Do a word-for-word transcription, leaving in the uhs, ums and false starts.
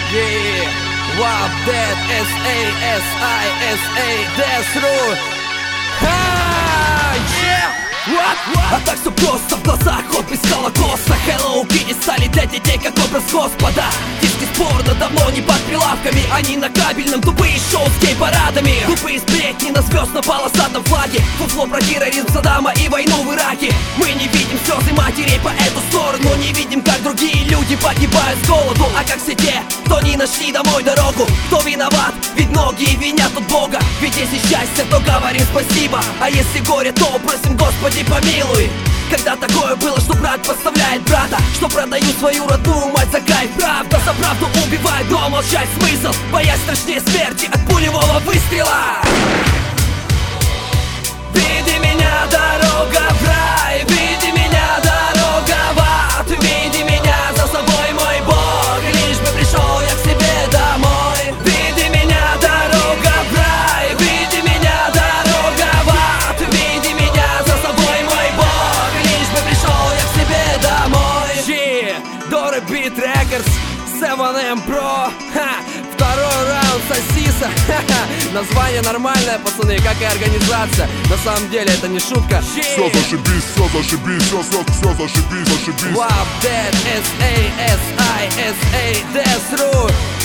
Yeah, Wap Dead, S A S I S A, Death.ru. What? What? А так все просто, в глазах отблеск Холокоста. Hello Kitty стали для детей как образ Господа. Диски спорно давно не под прилавками, они на кабельном, тупые шоу с гей-парадами. Тупые сплетни на звезд на полосатом флаге. Фуфло про терроризм Саддама и войну в Ираке. Мы не видим слезы матерей по эту сторону, не видим, как другие люди погибают с голоду. А как все те, кто не нашли домой дорогу. Кто виноват? Ведь многие винят тут Бога. Ведь если счастье, то говорим спасибо. А если горе, то просим Господи помилуй. Когда такое было, что брат подставляет брата, что продают свою родную мать за кайф. Правда за правду убивает, но молчать смысл. Боясь страшнее смерти от пулевого выстрела. Веди меня, дорога в рай, веди меня, дорога в ад. Веди меня за собой, мой Бог, лишь бы пришел я к себе домой. Веди меня, дорога в рай, веди меня, дорога в ад. Веди меня за собой, мой Бог, лишь бы пришел я к себе домой. G, Dora Beat Records, семь эм Pro, ха, второй раунд сосиса. Название нормальное, пацаны, как и организация. На самом деле это не шутка. Все зашибись, все зашибись, все, все, все зашибись, зашибись. Wap Dead, S A S I S A, Death.ru.